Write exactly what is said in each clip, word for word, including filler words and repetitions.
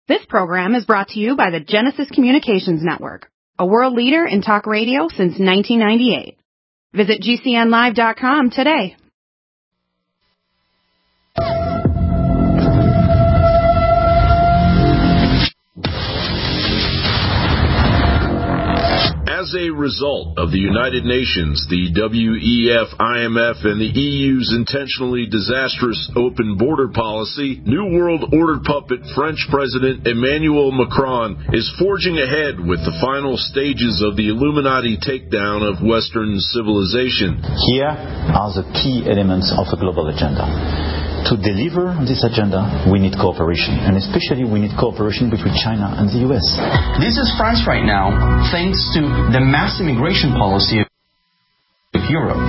This program is brought to you by the Genesis Communications Network, a world leader in talk radio since nineteen ninety-eight. Visit G C N live dot com today. As a result of the United Nations, the W E F, I M F, and the E U's intentionally disastrous open border policy, New World Order puppet French President Emmanuel Macron is forging ahead with the final stages of the Illuminati takedown of Western civilization. Here are the key elements of the global agenda. To deliver on this agenda, we need cooperation, and especially we need cooperation between China and the U S. This is France right now, thanks to the mass immigration policy of Europe.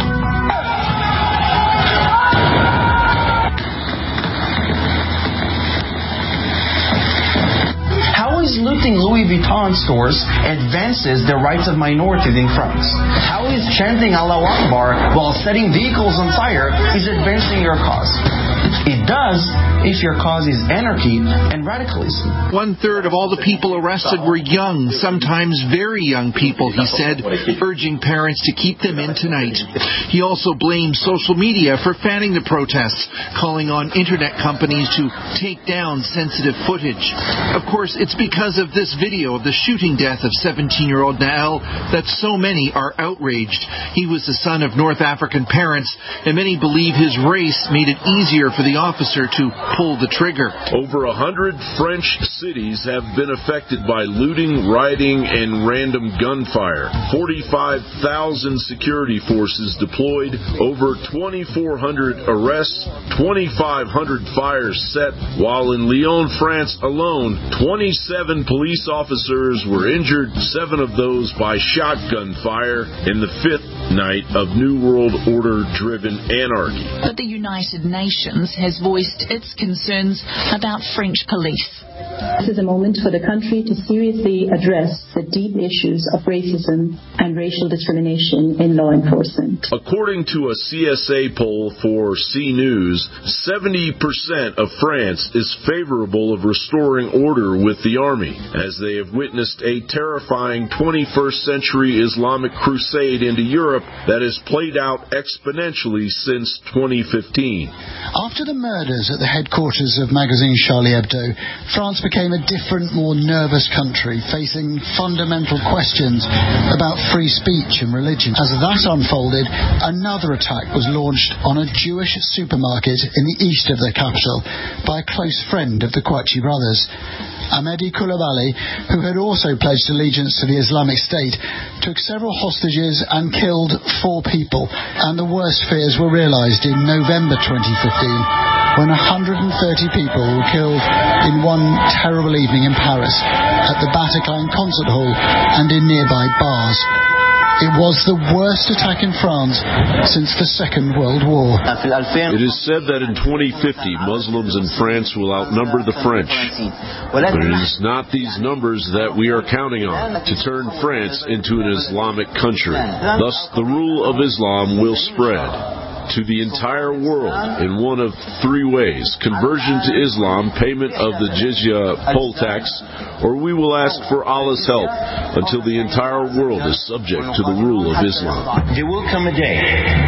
How is looting Louis Vuitton stores advances the rights of minorities in France? How is chanting Allahu Akbar while setting vehicles on fire is advancing your cause? It does if your cause is anarchy and radicalism. One-third of all the people arrested were young, sometimes very young people, he said, urging parents to keep them in tonight. He also blamed social media for fanning the protests, calling on internet companies to take down sensitive footage. Of course, it's because of this video of the shooting death of seventeen-year-old Nael that so many are outraged. He was the son of North African parents, and many believe his race made it easier for the officer to pull the trigger. Over a hundred French cities have been affected by looting, rioting, and random gunfire. forty-five thousand security forces deployed, over twenty-four hundred arrests, twenty-five hundred fires set, while in Lyon, France alone, twenty-seven police officers were injured, seven of those by shotgun fire in the fifth night of New World Order-driven anarchy. But the United Nations has voiced its concerns about French police. This is a moment for the country to seriously address the deep issues of racism and racial discrimination in law enforcement. According to a C S A poll for C News, seventy percent of France is favorable of restoring order with the army, as they have witnessed a terrifying twenty-first century Islamic crusade into Europe that has played out exponentially since twenty fifteen. After the murders at the headquarters of magazine Charlie Hebdo, France became a different, more nervous country, facing fundamental questions about free speech and religion. As that unfolded, another attack was launched on a Jewish supermarket in the east of the capital by a close friend of the Kouachi brothers. Ahmedi Koulibaly, who had also pledged allegiance to the Islamic State, took several hostages and killed four people, and the worst fears were realised in November twenty fifteen, when one hundred thirty people were killed in one terrible evening in Paris, at the Bataclan concert hall and in nearby bars. It was the worst attack in France since the Second World War. It is said that in twenty fifty, Muslims in France will outnumber the French. But it is not these numbers that we are counting on to turn France into an Islamic country. Thus, the rule of Islam will spread to the entire world in one of three ways: conversion to Islam, payment of the jizya poll tax, or we will ask for Allah's help until the entire world is subject to the rule of Islam. There will come a day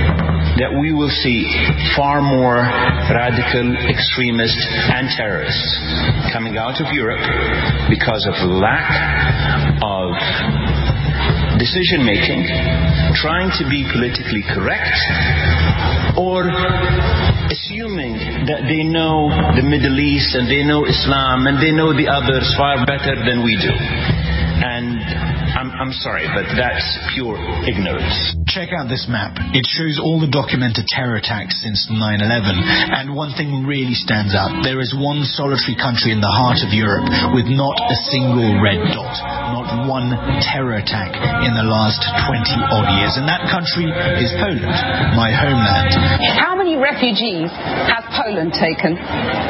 that we will see far more radical extremists and terrorists coming out of Europe because of lack of decision making, trying to be politically correct, or assuming that they know the Middle East and they know Islam and they know the others far better than we do. And I'm, I'm sorry, but that's pure ignorance. Check out this map. It shows all the documented terror attacks since nine eleven. And one thing really stands out. There is one solitary country in the heart of Europe with not a single red dot. Not one terror attack in the last twenty odd years. And that country is Poland, my homeland. How many refugees has Poland taken?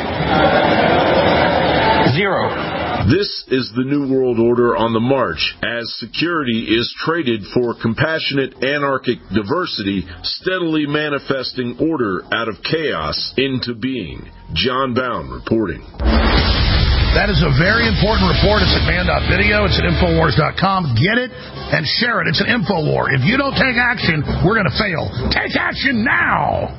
Zero. This is the New World Order on the march, as security is traded for compassionate anarchic diversity, steadily manifesting order out of chaos into being. John Bound reporting. That is a very important report. It's at man dot video. It's at infowars dot com. Get it and share it. It's an InfoWar. If you don't take action, we're going to fail. Take action now!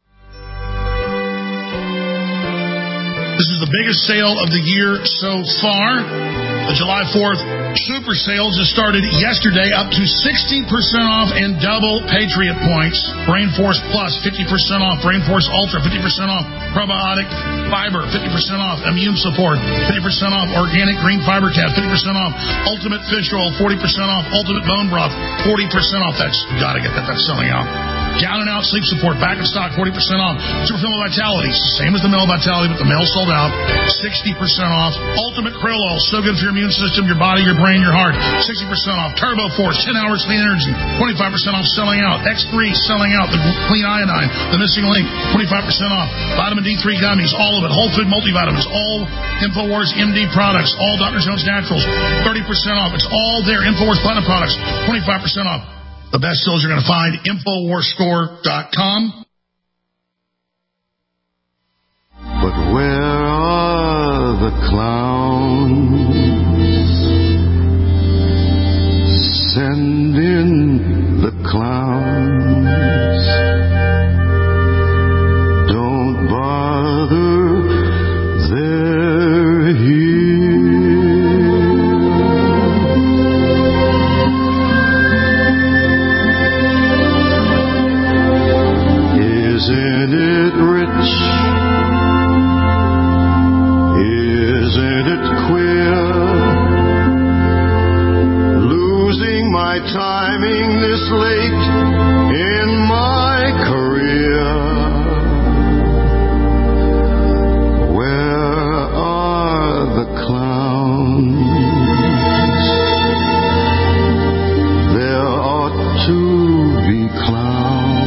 This is the biggest sale of the year so far. The July fourth Super Sales just started yesterday, up to sixty percent off and double Patriot points. Rainforce Plus, fifty percent off. Rainforce Ultra, fifty percent off. Probiotic Fiber, fifty percent off. Immune Support, fifty percent off. Organic Green Fiber Tab, fifty percent off. Ultimate Fish Oil, forty percent off. Ultimate Bone Broth, forty percent off. That's, gotta get that, that's selling out. Down and Out Sleep Support, back in stock, forty percent off. Super Male Vitality, same as the Male Vitality, but the male sold out, sixty percent off. Ultimate Krill Oil, so good for your immune system, your body, your brain, your heart, sixty percent off. Turbo Force, ten hours clean energy, twenty-five percent off, selling out. X three, selling out. The Clean Iodine, the Missing Link, twenty-five percent off. Vitamin D three gummies, all of it. Whole Food multivitamins, all InfoWars M D products, all Doctor Jones Naturals, thirty percent off. It's all there. InfoWars Platinum products, twenty-five percent off. The best deals you're going to find, infowars store dot com. But where are the clowns? Send in the clowns. Don't bother, they're here. Isn't it rich? Isn't it queer? Losing my timing this late in my career. Where are the clowns? There ought to be clowns.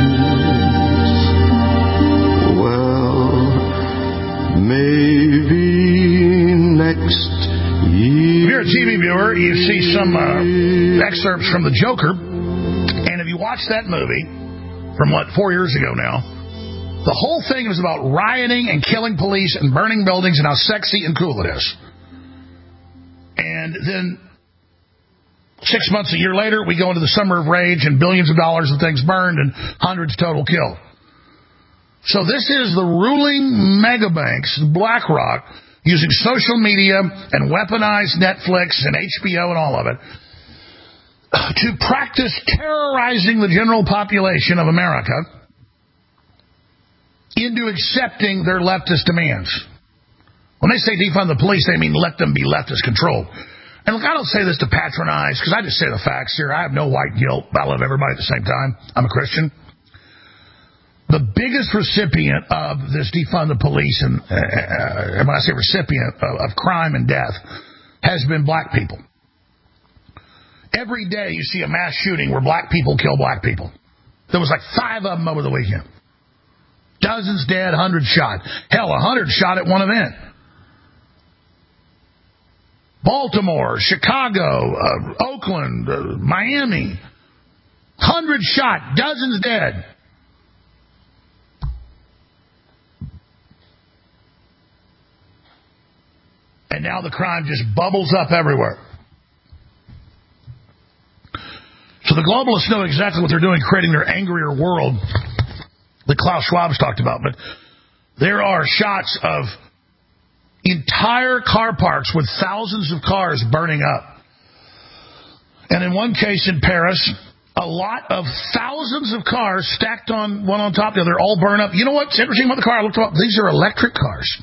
Maybe next year. If you're a T V viewer, you see some uh, excerpts from The Joker. And if you watch that movie from, what, four years ago now, the whole thing was about rioting and killing police and burning buildings and how sexy and cool it is. And then six months, a year later, we go into the Summer of Rage and billions of dollars of things burned and hundreds total killed. So this is the ruling mega banks, BlackRock, using social media and weaponized Netflix and H B O and all of it to practice terrorizing the general population of America into accepting their leftist demands. When they say defund the police, they mean let them be leftist controlled. And look, I don't say this to patronize, because I just say the facts here. I have no white guilt. I love everybody at the same time. I'm a Christian. The biggest recipient of this defund the police, and, uh, and when I say recipient of, of crime and death, has been black people. Every day you see a mass shooting where black people kill black people. There was like five of them over the weekend. Dozens dead, hundreds shot. Hell, a hundred shot at one event. Baltimore, Chicago, uh, Oakland, uh, Miami. Hundreds shot, dozens dead. And now the crime just bubbles up everywhere. So the globalists know exactly what they're doing, creating their angrier world that Klaus Schwab's talked about. But there are shots of entire car parks with thousands of cars burning up. And in one case in Paris, a lot of thousands of cars stacked on one on top of the other, all burn up. You know what's interesting about the car? I looked up. These are electric cars.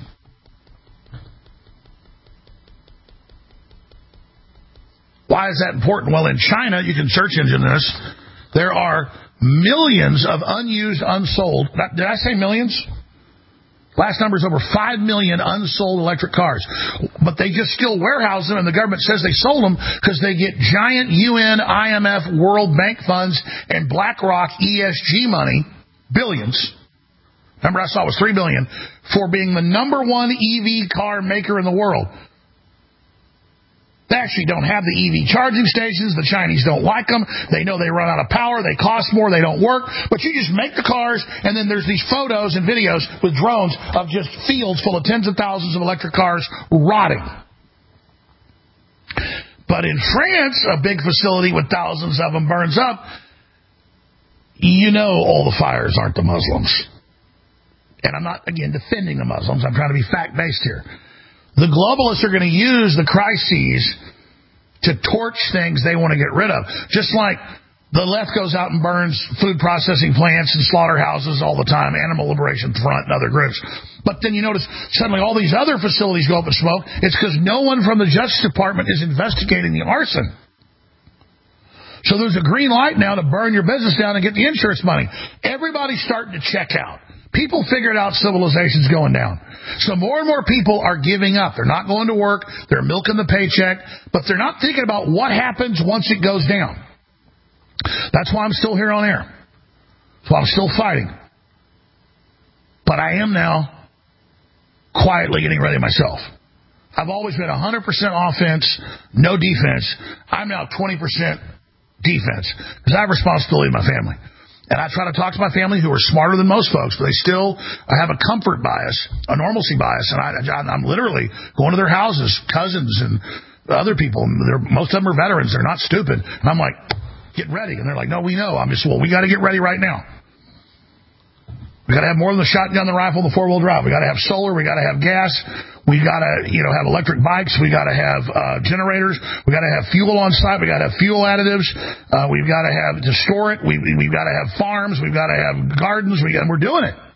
Why is that important? Well, in China, you can search engine this. There are millions of unused, unsold. Did I say millions? Last number is over five million unsold electric cars. But they just still warehouse them, and the government says they sold them because they get giant U N, I M F, World Bank funds, and BlackRock E S G money, billions. Number I saw was three billion dollars for being the number one E V car maker in the world. They actually don't have the E V charging stations. The Chinese don't like them. They know they run out of power. They cost more. They don't work. But you just make the cars, and then there's these photos and videos with drones of just fields full of tens of thousands of electric cars rotting. But in France, a big facility with thousands of them burns up. You know all the fires aren't the Muslims. And I'm not, again, defending the Muslims. I'm trying to be fact-based here. The globalists are going to use the crises to torch things they want to get rid of. Just like the left goes out and burns food processing plants and slaughterhouses all the time, Animal Liberation Front and other groups. But then you notice suddenly all these other facilities go up in smoke. It's because no one from the Justice Department is investigating the arson. So there's a green light now to burn your business down and get the insurance money. Everybody's starting to check out. People figured out civilization's going down. So more and more people are giving up. They're not going to work. They're milking the paycheck. But they're not thinking about what happens once it goes down. That's why I'm still here on air. That's why I'm still fighting. But I am now quietly getting ready myself. I've always been one hundred percent offense, no defense. I'm now twenty percent defense because I have responsibility to my family. And I try to talk to my family who are smarter than most folks, but they still have a comfort bias, a normalcy bias. And I, I'm literally going to their houses, cousins and other people. They're, most of them are veterans. They're not stupid. And I'm like, get ready. And they're like, no, we know. I'm just, well, we got to get ready right now. We got to have more than the shotgun, the rifle, the four-wheel drive. We got to have solar. We got to have gas. We got to, you know, have electric bikes. We got to have uh, generators. We got to have fuel on site. We got to have fuel additives. Uh, we've got to have to store it. We, we've got to have farms. We've got to have gardens. We got, and we're doing it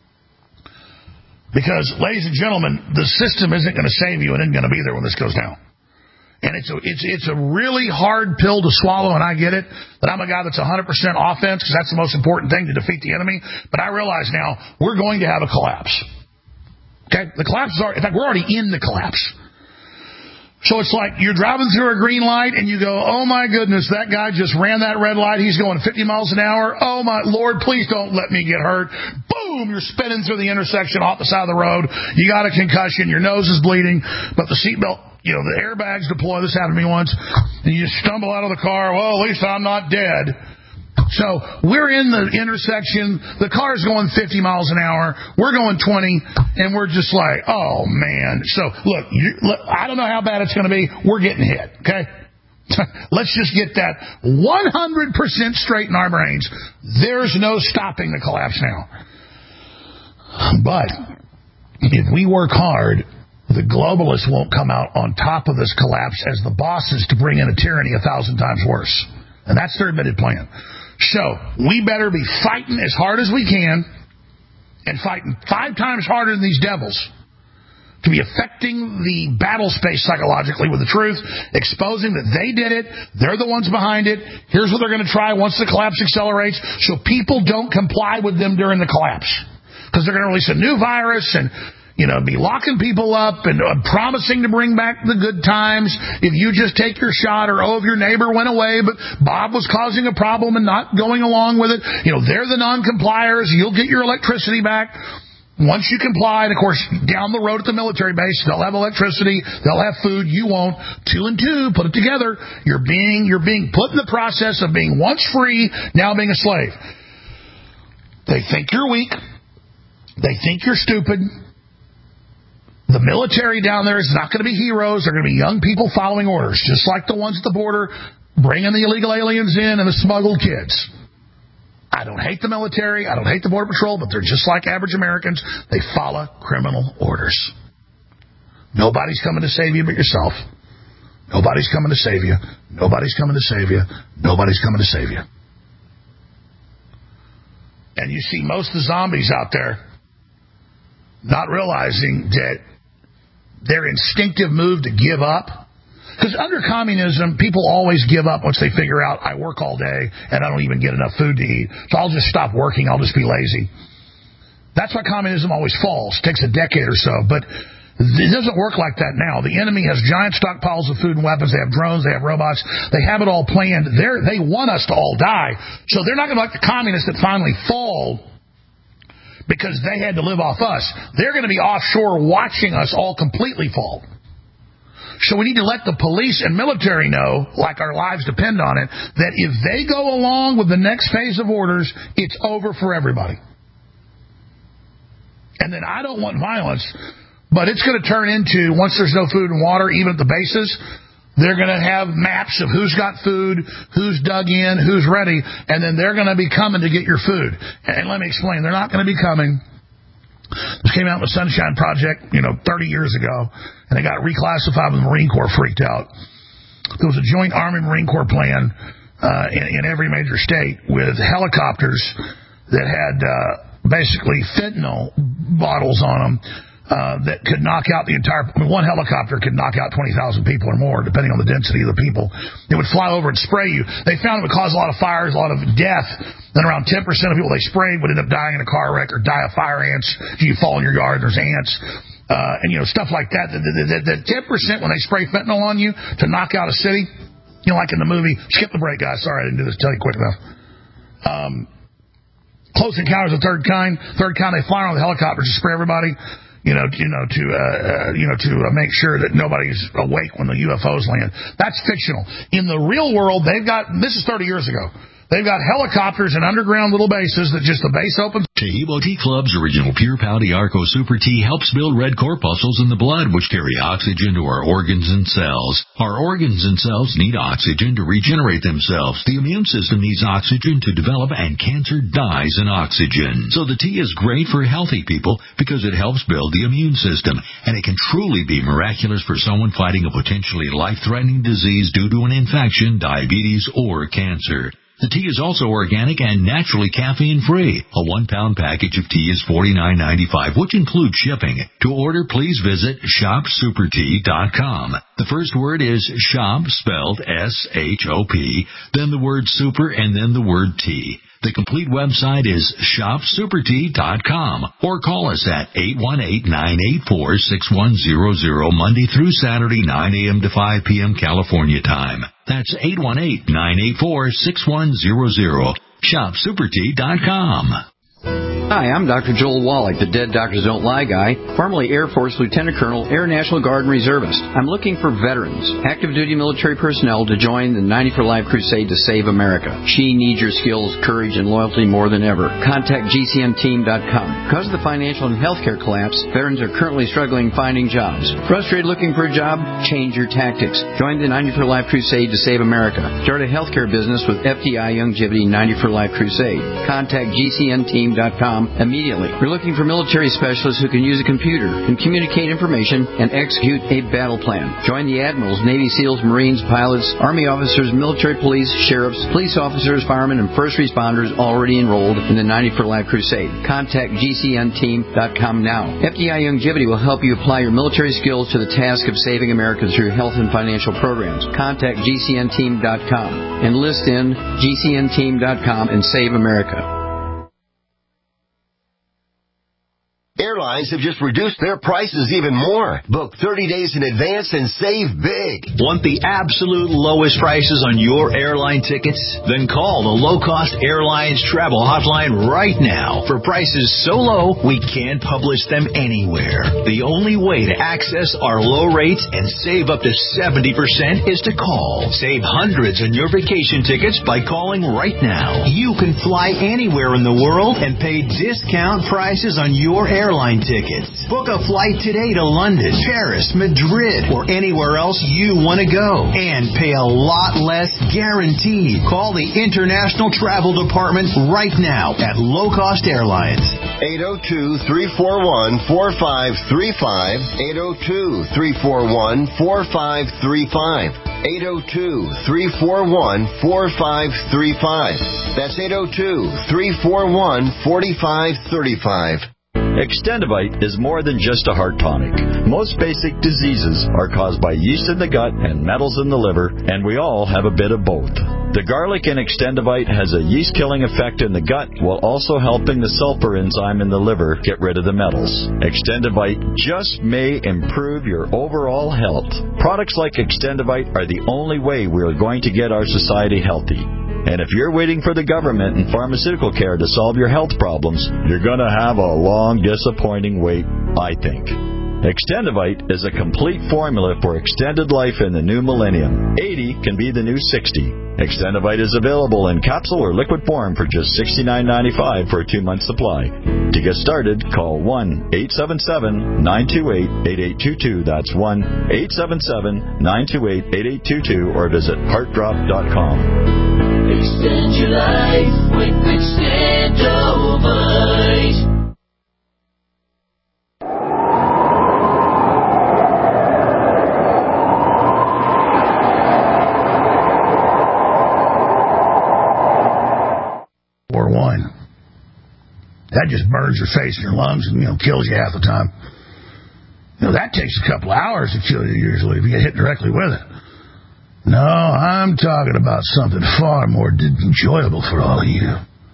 because, ladies and gentlemen, the system isn't going to save you and isn't going to be there when this goes down. And it's a, it's, it's a really hard pill to swallow, and I get it, that I'm a guy that's one hundred percent offense because that's the most important thing to defeat the enemy. But I realize now we're going to have a collapse. Okay? The collapse is already, in fact, we're already in the collapse. So it's like you're driving through a green light and you go, oh my goodness, that guy just ran that red light. He's going fifty miles an hour. Oh my Lord, please don't let me get hurt. Boom, you're spinning through the intersection off the side of the road. You got a concussion. Your nose is bleeding, but the seatbelt, you know, the airbags deploy. This happened to me once. And you stumble out of the car. Well, at least I'm not dead. So we're in the intersection. The car's going fifty miles an hour. We're going twenty, and we're just like, oh, man. So, look, you, look I don't know how bad it's going to be. We're getting hit, okay? Let's just get that one hundred percent straight in our brains. There's no stopping the collapse now. But if we work hard, the globalists won't come out on top of this collapse as the bosses to bring in a tyranny a thousand times worse. And that's their admitted plan. So we better be fighting as hard as we can and fighting five times harder than these devils to be affecting the battle space psychologically with the truth, exposing that they did it, they're the ones behind it, here's what they're going to try once the collapse accelerates, so people don't comply with them during the collapse. Because they're going to release a new virus and, you know, be locking people up and uh, promising to bring back the good times if you just take your shot, or, oh, if your neighbor went away, but Bob was causing a problem and not going along with it. You know, they're the non-compliers. You'll get your electricity back once you comply. And, of course, down the road at the military base, they'll have electricity. They'll have food. You won't. Two and two, put it together. You're being, you're being put in the process of being once free, now being a slave. They think you're weak. They think you're stupid. The military down there is not going to be heroes. They're going to be young people following orders, just like the ones at the border bringing the illegal aliens in and the smuggled kids. I don't hate the military. I don't hate the Border Patrol, but they're just like average Americans. They follow criminal orders. Nobody's coming to save you but yourself. Nobody's coming to save you. Nobody's coming to save you. Nobody's coming to save you. And you see most of the zombies out there not realizing that their instinctive move to give up. Because under communism, people always give up once they figure out, I work all day and I don't even get enough food to eat, so I'll just stop working, I'll just be lazy. That's why communism always falls. It takes a decade or so. But it doesn't work like that now. The enemy has giant stockpiles of food and weapons. They have drones. They have robots. They have it all planned. They're, they want us to all die. So they're not going to like the communists that finally fall because they had to live off us. They're going to be offshore watching us all completely fall. So we need to let the police and military know, like our lives depend on it, that if they go along with the next phase of orders, it's over for everybody. And then I don't want violence, but it's going to turn into, once there's no food and water, even at the bases, they're going to have maps of who's got food, who's dug in, who's ready, and then they're going to be coming to get your food. And let me explain, they're not going to be coming. This came out in the Sunshine Project, you know, thirty years ago, and it got reclassified when the Marine Corps freaked out. There was a joint Army Marine Corps plan uh, in, in every major state with helicopters that had uh, basically fentanyl bottles on them uh, that could knock out the entire... I mean, one helicopter could knock out twenty thousand people or more, depending on the density of the people. It would fly over and spray you. They found it would cause a lot of fires, a lot of death. Then around ten percent of people they sprayed would end up dying in a car wreck or die of fire ants. If you fall in your yard, there's ants. Uh, and, you know, stuff like that. The, the, the, the ten percent when they spray fentanyl on you to knock out a city, you know, like in the movie, skip the break, guys. Sorry, I didn't do this. Tell you quick enough. Um, Close Encounters of the Third Kind. Third Kind, they fly around with helicopters to spray everybody, you know, you know, to, uh, uh, you know, to uh, make sure that nobody's awake when the U F Os land. That's fictional. In the real world, they've got, this is thirty years ago. They've got helicopters and underground little bases that just the base opens. Taheebo Tea Club's original Pure Pouty Arco Super Tea helps build red corpuscles in the blood, which carry oxygen to our organs and cells. Our organs and cells need oxygen to regenerate themselves. The immune system needs oxygen to develop, and cancer dies in oxygen. So the tea is great for healthy people because it helps build the immune system, and it can truly be miraculous for someone fighting a potentially life-threatening disease due to an infection, diabetes, or cancer. The tea is also organic and naturally caffeine-free. A one-pound package of tea is forty-nine ninety-five, which includes shipping. To order, please visit shop super tea dot com. The first word is shop, spelled S H O P, then the word super, and then the word tea. The complete website is shop super tea dot com, or call us at eight one eight, nine eight four, six one zero zero Monday through Saturday, nine a.m. to five p.m. California time. That's eight one eight, nine eight four, six one zero zero. shop super tea dot com. Hi, I'm Doctor Joel Wallach, the Dead Doctors Don't Lie guy, formerly Air Force Lieutenant Colonel, Air National Guard and Reservist. I'm looking for veterans, active duty military personnel to join the ninety for Life crusade to save America. She needs your skills, courage, and loyalty more than ever. Contact G C N team dot com. Because of the financial and healthcare collapse, veterans are currently struggling finding jobs. Frustrated looking for a job? Change your tactics. Join the ninety for Life crusade to save America. Start a healthcare business with F D I Youngevity ninety for Life crusade. Contact G C N team dot com immediately. We're looking for military specialists who can use a computer and communicate information and execute a battle plan. Join the admirals, Navy SEALs, Marines, pilots, Army officers, military police, sheriffs, police officers, firemen, and first responders already enrolled in the ninety for Life crusade. Contact G C N team dot com now. F D I Youngevity will help you apply your military skills to the task of saving America through health and financial programs. Contact G C N team dot com. Enlist in G C N team dot com and save America. Airlines have just reduced their prices even more. Book thirty days in advance and save big. Want the absolute lowest prices on your airline tickets? Then call the Low Cost Airlines Travel Hotline right now for prices so low we can't publish them anywhere. The only way to access our low rates and save up to seventy percent is to call. Save hundreds on your vacation tickets by calling right now. You can fly anywhere in the world and pay discount prices on your airline airline tickets. Book a flight today to London, Paris, Madrid, or anywhere else you want to go. And pay a lot less guaranteed. Call the International Travel Department right now at Low Cost Airlines. eight oh two, three four one, four five three five. eight oh two, three four one, four five three five. eight oh two, three four one, four five three five. That's eight oh two, three four one, four five three five. Extendivite is more than just a heart tonic. Most basic diseases are caused by yeast in the gut and metals in the liver, and we all have a bit of both. The garlic in Extendivite has a yeast-killing effect in the gut while also helping the sulfur enzyme in the liver get rid of the metals. Extendivite just may improve your overall health. Products like Extendivite are the only way we are going to get our society healthy. And if you're waiting for the government and pharmaceutical care to solve your health problems, you're going to have a long, disappointing wait, I think. Extendivite is a complete formula for extended life in the new millennium. eighty can be the new sixty. Extendivite is available in capsule or liquid form for just sixty-nine ninety-five for a two-month supply. To get started, call one eight seven seven, nine two eight, eight eight two two. That's one eight seven seven, nine two eight, eight eight two two or visit heart drop dot com. Extend your life with Extendivite. Or wine. That just burns your face and your lungs and, you know, kills you half the time. You know, that takes a couple of hours to kill you usually if you get hit directly with it. No, I'm talking about something far more enjoyable for all of you.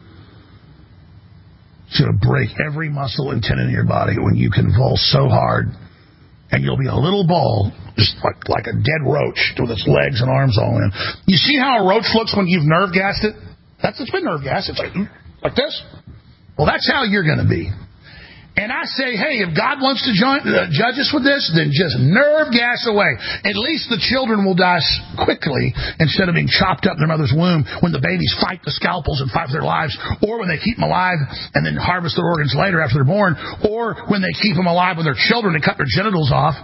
It's going to break every muscle and tendon in your body when you convulse so hard, and you'll be a little ball, just like, like a dead roach with its legs and arms all in. You see how a roach looks when you've nerve gassed it? That's it's been nerve gas. It's like like this. Well, that's how you're going to be. And I say, hey, if God wants to join, uh, judge us with this, then just nerve gas away. At least the children will die quickly instead of being chopped up in their mother's womb when the babies fight the scalpels and fight for their lives, or when they keep them alive and then harvest their organs later after they're born, or when they keep them alive when they're children and cut their genitals off.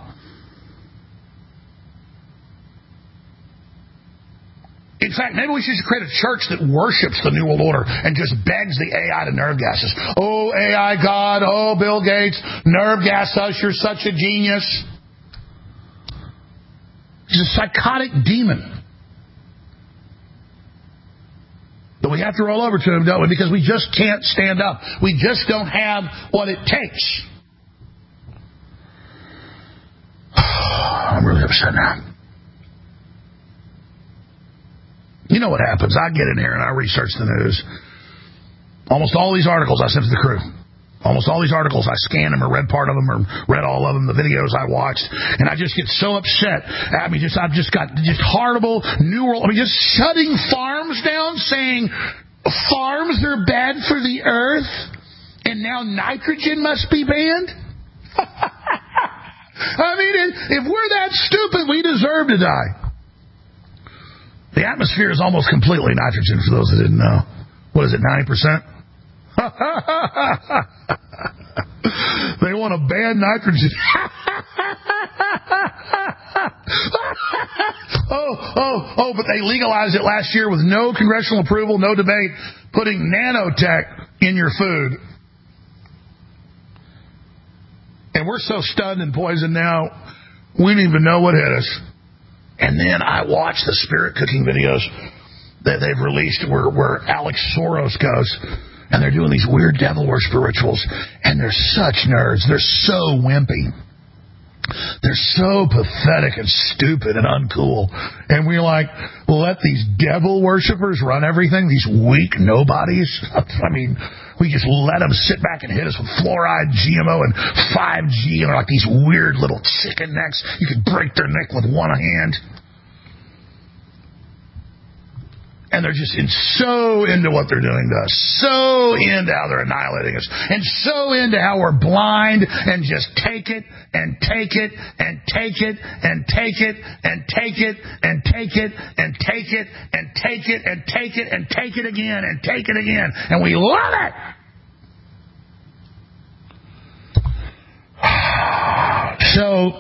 In fact, maybe we should create a church that worships the New World Order and just begs the A I to nerve gas us. Oh, A I God, oh, Bill Gates, nerve gas us, you're such a genius. He's a psychotic demon. But we have to roll over to him, don't we? Because we just can't stand up. We just don't have what it takes. I'm really upset now. You know what happens. I get in here and I research the news. Almost all these articles I sent to the crew. Almost all these articles, I scanned them or read part of them or read all of them, the videos I watched. And I just get so upset. I mean, just I've just got just horrible New World. I mean, just shutting farms down, saying farms are bad for the earth. And now nitrogen must be banned? I mean, if we're that stupid, we deserve to die. The atmosphere is almost completely nitrogen, for those that didn't know. What is it, ninety percent? They want to ban nitrogen. oh, oh, oh, but they legalized it last year with no congressional approval, no debate, putting nanotech in your food. And we're so stunned and poisoned now, we don't even know what hit us. And then I watch the spirit cooking videos that they've released where, where Alex Soros goes, and they're doing these weird devil worship rituals, and they're such nerds. They're so wimpy. They're so pathetic and stupid and uncool. And we're like, let these devil worshipers run everything, these weak nobodies. I mean, we just let them sit back and hit us with fluoride, G M O, and five G, and they're like these weird little chicken necks. You could break their neck with one hand. And they're just in, so into what they're doing to us, so into how they're annihilating us, and so into how we're blind and just take it and take it and take it and take it and take it and take it and take it and take it and take it and take it again and take it again, and we love it. So.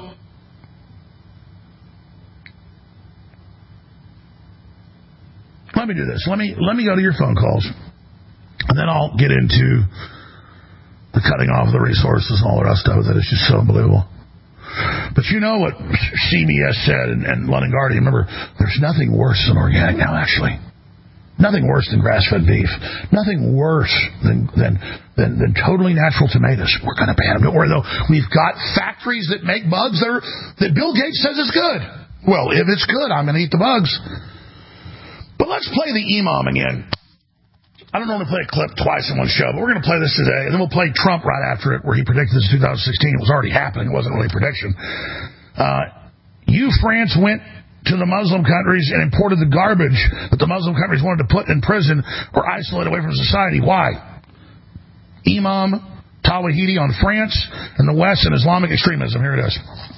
Let me do this. Let me let me go to your phone calls, and then I'll get into the cutting off of the resources and all the rest of it. That is just so unbelievable. But you know what C B S said, and, and London Guardian. Remember, there's nothing worse than organic now. Actually, nothing worse than grass-fed beef. Nothing worse than than than, than totally natural tomatoes. We're going to ban them. Don't worry, though. We've got factories that make bugs that are that Bill Gates says is good. Well, if it's good, I'm going to eat the bugs. But let's play the imam again. I don't normally play a clip twice in one show, but we're going to play this today, and then we'll play Trump right after it, where he predicted this in two thousand sixteen. It was already happening. It wasn't really a prediction. Uh, you, France, went to the Muslim countries and imported the garbage that the Muslim countries wanted to put in prison or isolate away from society. Why? Imam Tawhidi on France and the West and Islamic extremism. Here it is.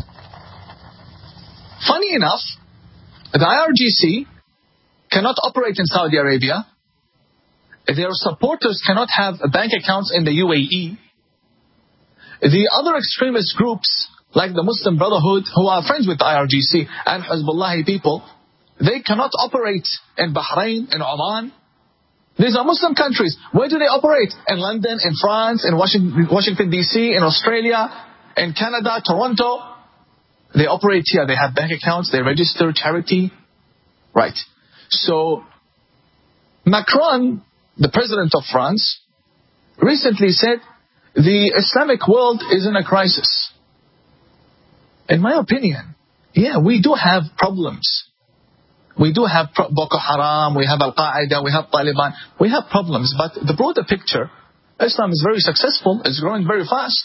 Funny enough, the I R G C cannot operate in Saudi Arabia. Their supporters cannot have bank accounts in the U A E. The other extremist groups, like the Muslim Brotherhood, who are friends with the I R G C and Hezbollah people, they cannot operate in Bahrain, in Oman. These are Muslim countries. Where do they operate? In London, in France, in Washington, Washington D C, in Australia, in Canada, Toronto. They operate here. They have bank accounts. They register charity. Right. So, Macron, the president of France, recently said, the Islamic world is in a crisis. In my opinion, yeah, we do have problems. We do have Boko Haram, we have Al-Qaeda, we have Taliban. We have problems, but the broader picture, Islam is very successful, it's growing very fast.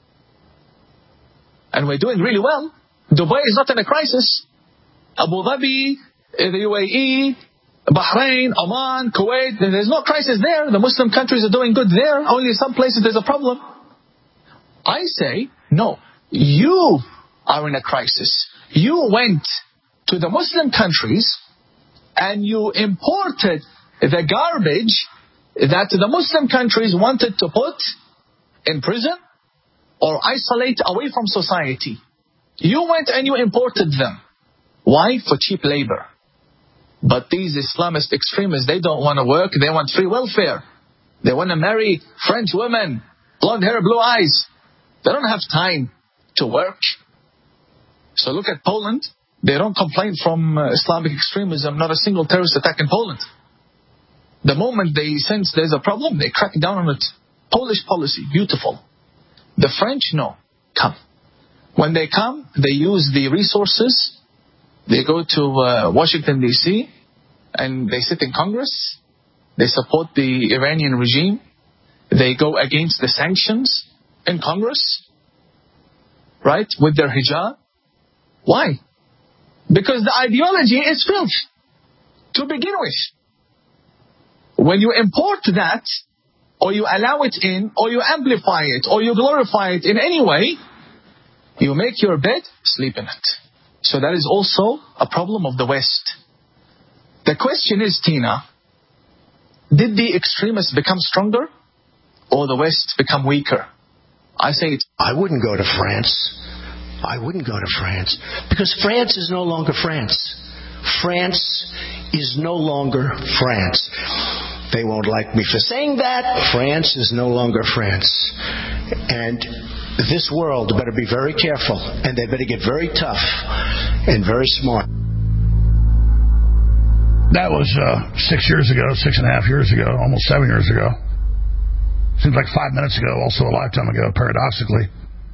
And we're doing really well. Dubai is not in a crisis. Abu Dhabi, the U A E, Bahrain, Oman, Kuwait, there's no crisis there. The Muslim countries are doing good there. Only some places there's a problem. I say, no, you are in a crisis. You went to the Muslim countries and you imported the garbage that the Muslim countries wanted to put in prison or isolate away from society. You went and you imported them. Why? For cheap labor. But these Islamist extremists, they don't want to work. They want free welfare. They want to marry French women, blonde hair, blue eyes. They don't have time to work. So look at Poland. They don't complain from uh, Islamic extremism. Not a single terrorist attack in Poland. The moment they sense there's a problem, they crack down on it. Polish policy, beautiful. The French, no. Come. When they come, they use the resources. They go to uh, Washington, D C, and they sit in Congress. They support the Iranian regime. They go against the sanctions in Congress, right, with their hijab. Why? Because the ideology is filth, to begin with. When you import that, or you allow it in, or you amplify it, or you glorify it in any way, you make your bed, sleep in it. So that is also a problem of the West. The question is, Tina, did the extremists become stronger or the West become weaker? I say it. I wouldn't go to France. I wouldn't go to France because France is no longer France. France is no longer France. They won't like me for saying that. France is no longer France. And this world better be very careful, and they better get very tough and very smart. That was uh, six years ago, six and a half years ago, almost seven years ago. Seems like five minutes ago, also a lifetime ago, paradoxically.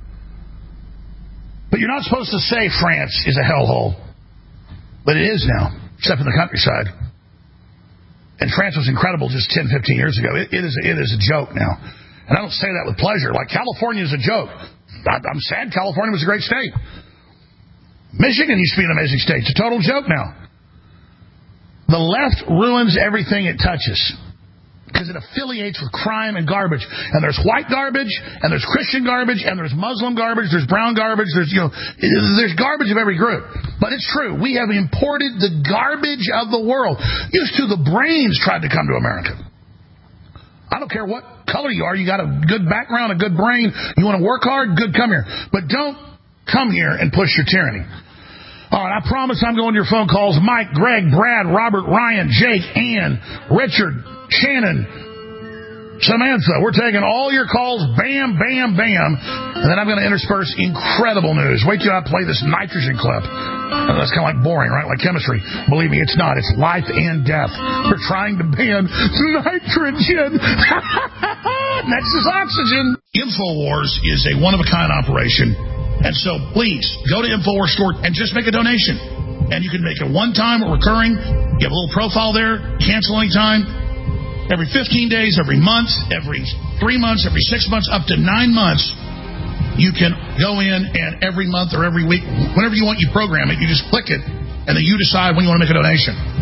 But you're not supposed to say France is a hellhole. But it is now, except in the countryside. And France was incredible just ten, fifteen years ago. It, it, is, it is a joke now. And I don't say that with pleasure. Like, California is a joke. I'm sad California was a great state. Michigan used to be an amazing state. It's a total joke now. The left ruins everything it touches because it affiliates with crime and garbage. And there's white garbage, and there's Christian garbage, and there's Muslim garbage, there's brown garbage, there's, you know, there's garbage of every group. But it's true. We have imported the garbage of the world. Used to, the brains tried to come to America. I don't care what color you are. You got a good background, a good brain. You want to work hard? Good, come here. But don't come here and push your tyranny. All right, I promise I'm going to your phone calls. Mike, Greg, Brad, Robert, Ryan, Jake, Ann, Richard, Shannon, Samantha. We're taking all your calls. Bam, bam, bam. And then I'm going to intersperse incredible news. Wait till I play this nitrogen clip. That's kind of like boring, right? Like chemistry. Believe me, it's not. It's life and death. We're trying to ban nitrogen. Next is oxygen. InfoWars is a one-of-a-kind operation. And so, please, go to InfoWars Store and just make a donation. And you can make it one-time or recurring. You have a little profile there. Cancel anytime. Every fifteen days, every month, every three months, every six months, up to nine months, you can go in and every month or every week, whenever you want, you program it. You just click it, and then you decide when you want to make a donation.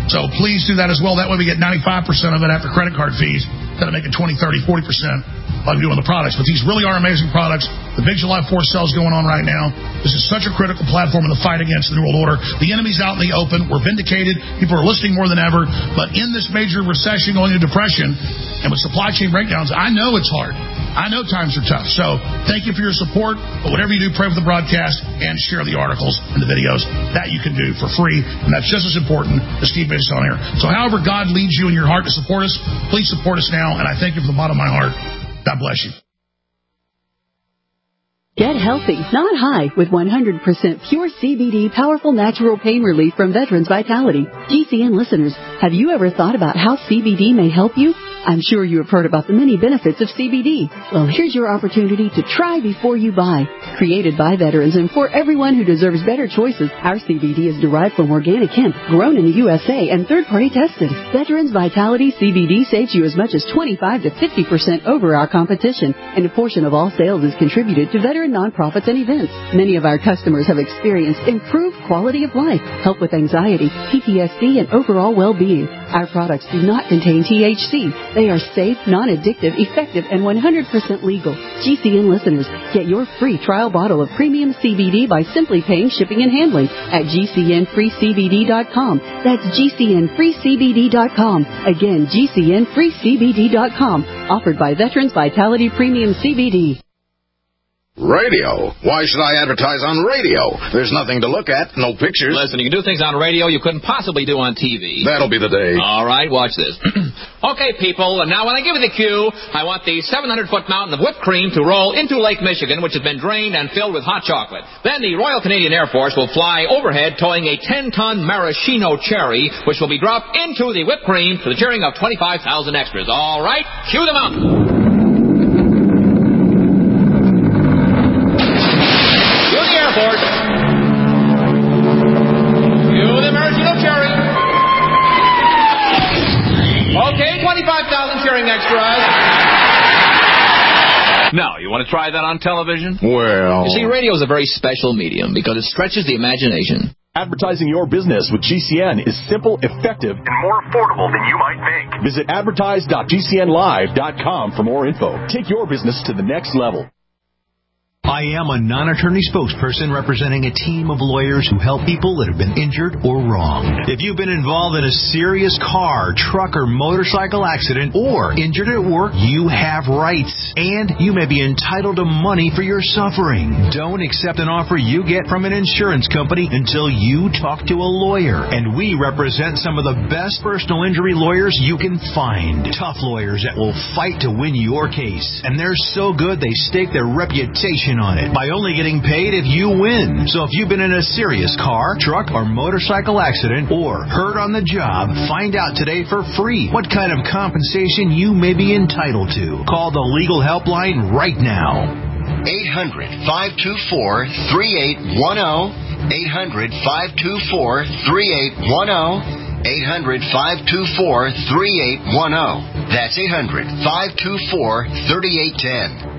So please do that as well. That way we get ninety-five percent of it after credit card fees. Instead of making twenty, thirty, forty percent by doing the products. But these really are amazing products. The big July fourth sale is going on right now. This is such a critical platform in the fight against the New World Order. The enemy's out in the open. We're vindicated. People are listening more than ever. But in this major recession going into depression and with supply chain breakdowns, I know it's hard. I know times are tough. So thank you for your support. But whatever you do, pray for the broadcast and share the articles and the videos. That you can do for free. And that's just as important as Steve Bates on here. So however God leads you in your heart to support us, please support us now. And I thank you from the bottom of my heart. God bless you. Get healthy, not high, with one hundred percent pure C B D powerful natural pain relief from Veterans Vitality. G C N listeners, have you ever thought about how C B D may help you? I'm sure you have heard about the many benefits of C B D. Well, here's your opportunity to try before you buy. Created by veterans and for everyone who deserves better choices, our C B D is derived from organic hemp, grown in the U S A and third-party tested. Veterans Vitality C B D saves you as much as twenty-five to fifty percent over our competition, and a portion of all sales is contributed to veteran nonprofits and events. Many of our customers have experienced improved quality of life, help with anxiety, P T S D, and overall well-being. Our products do not contain T H C. They are safe, non-addictive, effective, and one hundred percent legal. G C N listeners, get your free trial bottle of premium C B D by simply paying shipping and handling at G C N free C B D dot com. That's G C N free C B D dot com. Again, G C N free C B D dot com. Offered by Veterans Vitality Premium C B D. Radio? Why should I advertise on radio? There's nothing to look at, no pictures. Listen, you can do things on radio you couldn't possibly do on T V. That'll be the day. All right, watch this. Okay, people, and now when I give you the cue, I want the seven hundred foot mountain of whipped cream to roll into Lake Michigan, which has been drained and filled with hot chocolate. Then the Royal Canadian Air Force will fly overhead towing a ten ton maraschino cherry, which will be dropped into the whipped cream to the cheering of twenty-five thousand extras. All right, cue the mountain. Airport. Cue the maraschino cherry. Okay, twenty-five thousand cheering extras. Now, you want to try that on television? Well... You see, radio is a very special medium because it stretches the imagination. Advertising your business with G C N is simple, effective, and more affordable than you might think. Visit advertise dot G C N live dot com for more info. Take your business to the next level. I am a non-attorney spokesperson representing a team of lawyers who help people that have been injured or wronged. If you've been involved in a serious car, truck, or motorcycle accident or injured at work, you have rights, and you may be entitled to money for your suffering. Don't accept an offer you get from an insurance company until you talk to a lawyer, and we represent some of the best personal injury lawyers you can find. Tough lawyers that will fight to win your case, and they're so good they stake their reputation on it by only getting paid if you win. So if you've been in a serious car, truck, or motorcycle accident or hurt on the job, find out today for free what kind of compensation you may be entitled to. Call the legal helpline right now. eight hundred, five two four, three eight one zero. eight hundred, five two four, three eight one zero. eight hundred, five two four, three eight one zero. That's eight hundred, five two four, three eight one zero.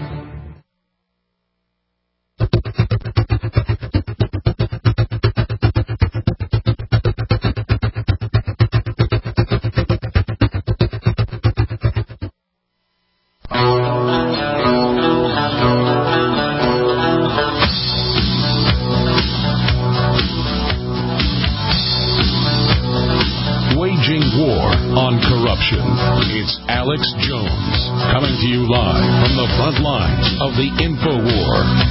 It's Alex Jones, coming to you live from the front lines of the InfoWar.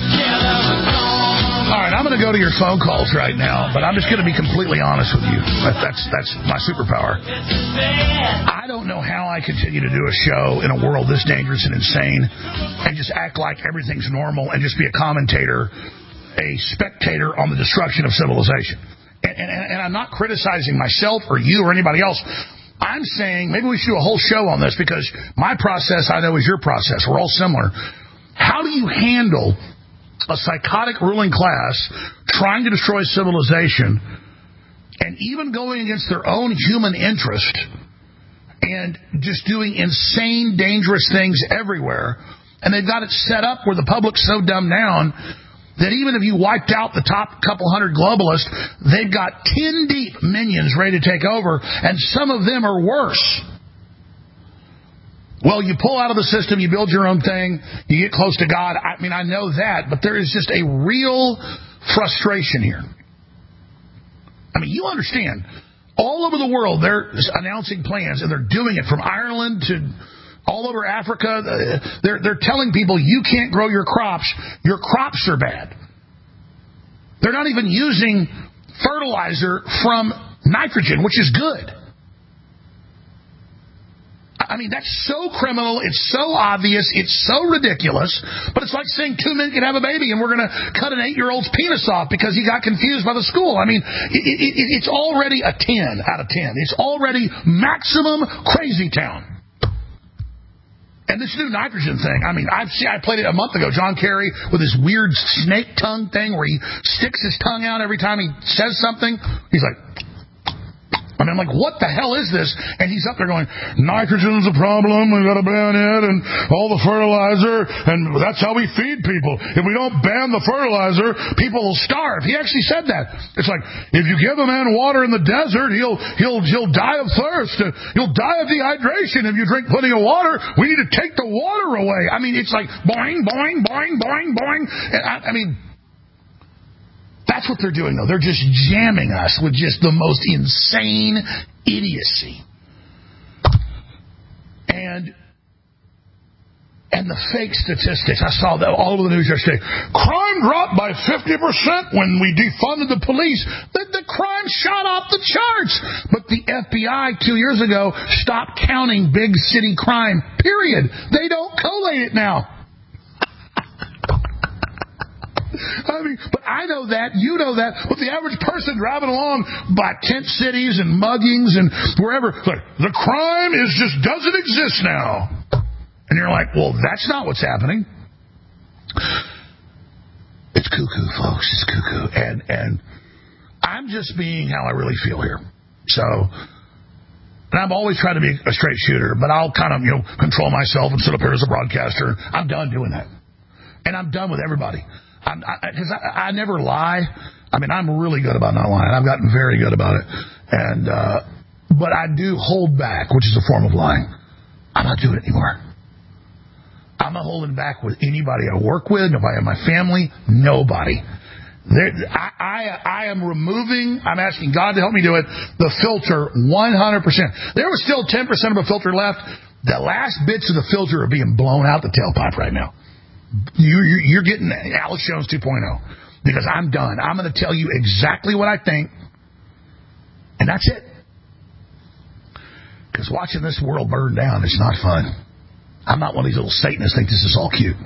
All right, I'm going to go to your phone calls right now, but I'm just going to be completely honest with you. That, that's that's my superpower. I don't know how I continue to do a show in a world this dangerous and insane and just act like everything's normal and just be a commentator, a spectator on the destruction of civilization. And, and, and I'm not criticizing myself or you or anybody else. I'm saying maybe we should do a whole show on this because my process, I know, is your process. We're all similar. How do you handle a psychotic ruling class trying to destroy civilization and even going against their own human interest and just doing insane, dangerous things everywhere? And they've got it set up where the public's so dumbed down that even if you wiped out the top couple hundred globalists, they've got ten deep minions ready to take over, and some of them are worse. Well, you pull out of the system, you build your own thing, you get close to God. I mean, I know that, but there is just a real frustration here. I mean, you understand, all over the world, they're announcing plans, and they're doing it from Ireland to all over Africa. They're, they're telling people, you can't grow your crops. Your crops are bad. They're not even using fertilizer from nitrogen, which is good. I mean, that's so criminal. It's so obvious. It's so ridiculous. But it's like saying two men can have a baby and we're going to cut an eight-year-old's penis off because he got confused by the school. I mean, it, it, it's already a ten out of ten. It's already maximum crazy town. And this new nitrogen thing, I mean, I've seen, I played it a month ago. John Kerry with his weird snake tongue thing where he sticks his tongue out every time he says something. He's like, I mean, I'm like, what the hell is this? And he's up there going, nitrogen's a problem, we've got to ban it, and all the fertilizer, and that's how we feed people. If we don't ban the fertilizer, people will starve. He actually said that. It's like, if you give a man water in the desert, he'll he'll he'll die of thirst. He'll die of dehydration if you drink plenty of water. We need to take the water away. I mean, it's like boing, boing, boing, boing, boing. I, I mean... That's what they're doing, though. They're just jamming us with just the most insane idiocy. And and the fake statistics. I saw that all over the news yesterday. Crime dropped by fifty percent when we defunded the police. The, the crime shot off the charts. But the F B I two years ago stopped counting big city crime, period. They don't collate it now. I mean, but I know that, you know that, but the average person driving along by tent cities and muggings and wherever, like, the crime is just doesn't exist now. And you're like, well, that's not what's happening. It's cuckoo, folks. It's cuckoo. And, and I'm just being how I really feel here. So, and I've always tried to be a straight shooter, but I'll kind of, you know, control myself and sit up here as a broadcaster. I'm done doing that. And I'm done with everybody. Because I, I, I never lie. I mean, I'm really good about not lying. I've gotten very good about it. And uh, but I do hold back, which is a form of lying. I'm not doing it anymore. I'm not holding back with anybody I work with, nobody in my family, nobody. There, I, I, I am removing, I'm asking God to help me do it, the filter one hundred percent. There was still ten percent of a filter left. The last bits of the filter are being blown out the tailpipe right now. You, you're getting Alex Jones two point oh because I'm done. I'm going to tell you exactly what I think, and that's it. Because watching this world burn down is not fun. I'm not one of these little Satanists think this is all cute.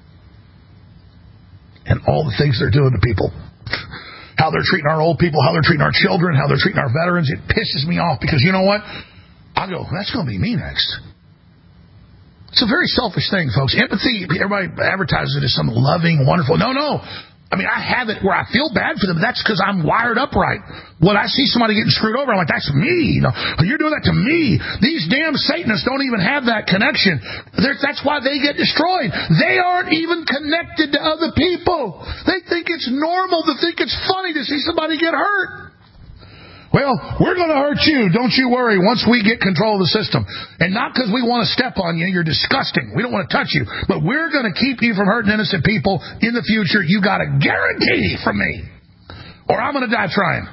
And all the things they're doing to people, how they're treating our old people, how they're treating our children, how they're treating our veterans, it pisses me off because you know what? I go, that's going to be me next. It's a very selfish thing, folks. Empathy, everybody advertises it as some loving, wonderful. No, no. I mean, I have it where I feel bad for them, but that's because I'm wired up right. When I see somebody getting screwed over, I'm like, that's me. You know, you're doing that to me. These damn Satanists don't even have that connection. They're, that's why they get destroyed. They aren't even connected to other people. They think it's normal to think it's funny to see somebody get hurt. Well, we're going to hurt you. Don't you worry once we get control of the system. And not because we want to step on you. You're disgusting. We don't want to touch you. But we're going to keep you from hurting innocent people in the future. You got a guarantee from me. Or I'm going to die trying.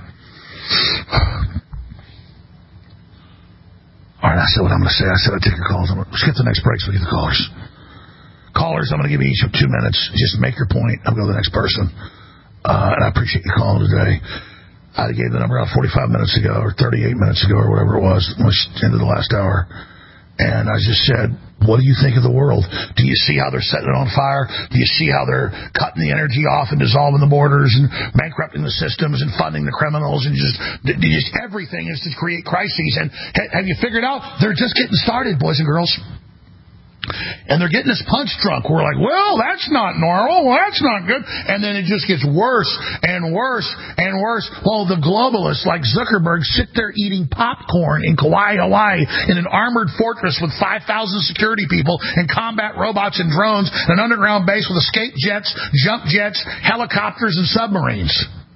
All right, I said what I'm going to say. I said I'd take your calls. Let's get the next break so we get the callers. Callers, I'm going to give you each of two minutes. Just make your point. I'll go to the next person. Uh, and I appreciate you calling today. I gave the number out forty-five minutes ago or thirty-eight minutes ago or whatever it was, into the last hour. And I just said, what do you think of the world? Do you see how they're setting it on fire? Do you see how they're cutting the energy off and dissolving the borders and bankrupting the systems and funding the criminals and just, just everything is to create crises? And have you figured out they're just getting started, boys and girls? And they're getting us punch drunk. We're like, well, that's not normal. Well, that's not good. And then it just gets worse and worse and worse. While the globalists like Zuckerberg sit there eating popcorn in Kauai, Hawaii, in an armored fortress with five thousand security people and combat robots and drones, and an underground base with escape jets, jump jets, helicopters, and submarines.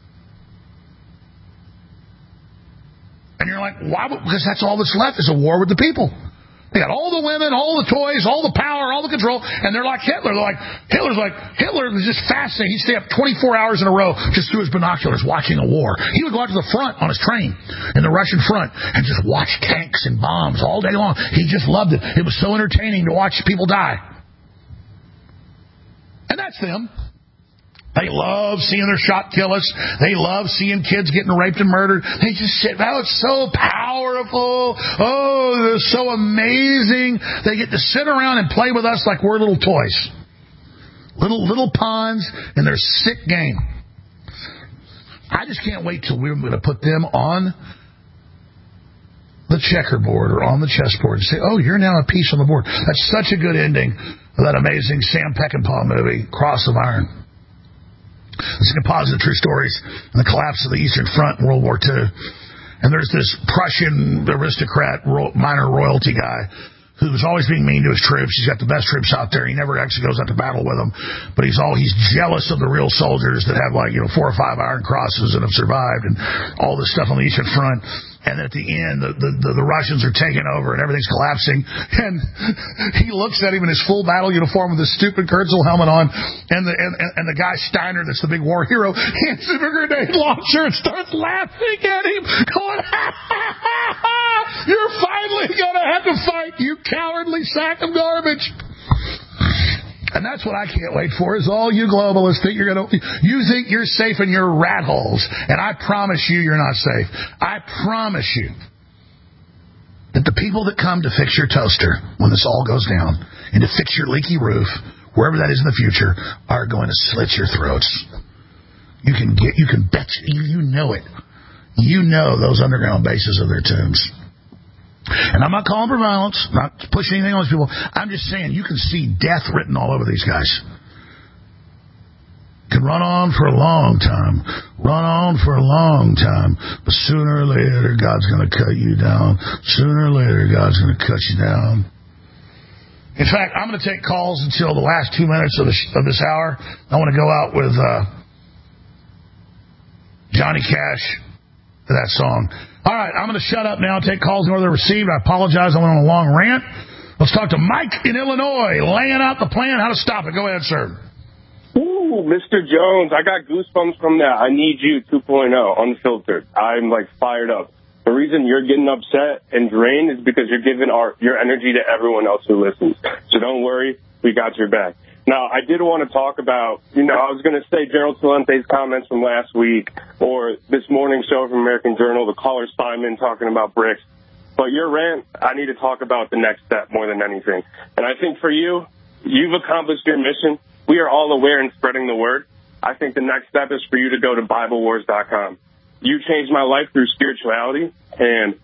And you're like, why? Because that's all that's left is a war with the people. They got all the women, all the toys, all the power, all the control, and they're like Hitler. They're like Hitler's like Hitler was just fascinating. He'd stay up twenty-four hours in a row just through his binoculars watching a war. He would go out to the front on his train in the Russian front and just watch tanks and bombs all day long. He just loved it. It was so entertaining to watch people die. And that's them. They love seeing their shot kill us. They love seeing kids getting raped and murdered. They just sit, oh, it's so powerful. Oh, it's so amazing. They get to sit around and play with us like we're little toys. Little little pawns in their sick game. I just can't wait till we're going to put them on the checkerboard or on the chessboard and say, oh, you're now a piece on the board. That's such a good ending of that amazing Sam Peckinpah movie, Cross of Iron. It's composite true stories and the collapse of the Eastern Front in World War Two. And there's this Prussian aristocrat, minor royalty guy who's always being mean to his troops. He's got the best troops out there. He never actually goes out to battle with them. But he's all he's jealous of the real soldiers that have, like, you know, four or five Iron Crosses and have survived and all this stuff on the Eastern Front. And at the end, the, the, the Russians are taking over and everything's collapsing. And he looks at him in his full battle uniform with his stupid Kurzel helmet on. And the and, and the guy Steiner, that's the big war hero, hands him a grenade launcher and starts laughing at him, going, ha, ha, ha, ha, you're finally going to have to fight, you cowardly sack of garbage. And that's what I can't wait for, is all you globalists think you're going to, you think you're safe in your rat holes. And I promise you, you're not safe. I promise you that the people that come to fix your toaster when this all goes down and to fix your leaky roof, wherever that is in the future, are going to slit your throats. You can get, you can bet, you, you know it. You know those underground bases of their tombs. And I'm not calling for violence, not pushing anything on these people. I'm just saying you can see death written all over these guys. Can run on for a long time, run on for a long time, but sooner or later God's going to cut you down. Sooner or later God's going to cut you down. In fact, I'm going to take calls until the last two minutes of this, of this hour. I want to go out with uh, Johnny Cash to that song. All right, I'm going to shut up now and take calls in order received. I apologize. I went on a long rant. Let's talk to Mike in Illinois, laying out the plan how to stop it. Go ahead, sir. Ooh, Mister Jones, I got goosebumps from that. I Need You two point oh, unfiltered. I'm, like, fired up. The reason you're getting upset and drained is because you're giving our your energy to everyone else who listens. So don't worry, we got your back. Now, I did want to talk about, you know, I was going to say Gerald Celente's comments from last week or this morning's show from American Journal, the caller Simon talking about bricks. But your rant, I need to talk about the next step more than anything. And I think for you, you've accomplished your mission. We are all aware in spreading the word. I think the next step is for you to go to Bible Wars dot com. You changed my life through spirituality, and